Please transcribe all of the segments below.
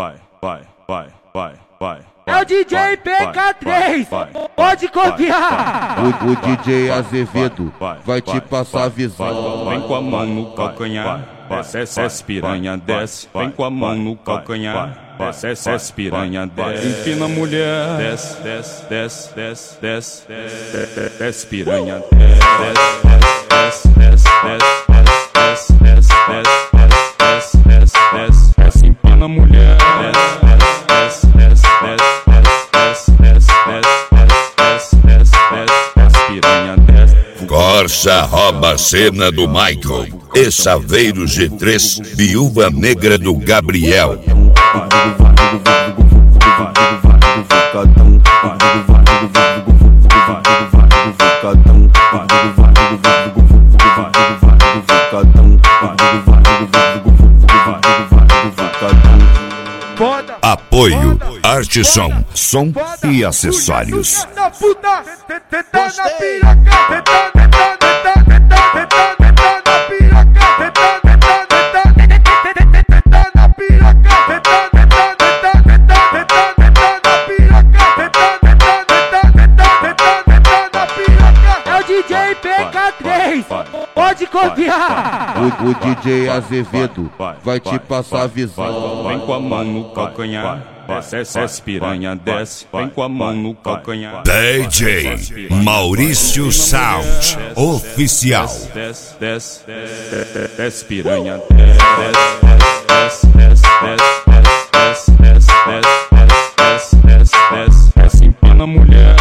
É o DJ PK3, pode copiar. O DJ Azevedo vai te passar a visão. Vem com a mão no calcanhar, desce piranha, desce. Vem com a mão no calcanhar, desce piranha, desce. Empina a mulher, desce piranha, desce, empina a mulher, Corsa rouba a cena do Michael e Saveiro G3, viúva negra do Gabriel. Apoio Arteson, som e acessórios. DJ PK3, pode copiar. O DJ Azevedo vai te passar a visão. Vem com a mão no calcanhar, desce piranha, desce. Vem com a mão no calcanhar. DJ Maurício Sound Oficial. Desce piranha, desce, empina a mulher,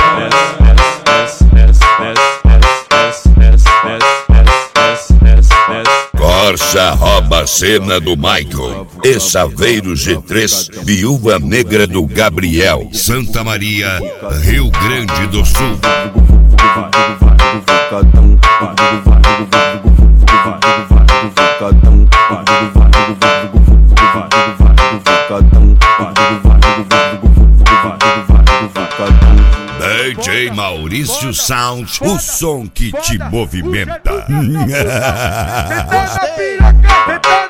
Corsa rouba a cena do Michael e Saveiro G3, viúva negra do Gabriel. Santa Maria, Rio Grande do Sul. DJ Maurício Sound, o som que te movimenta.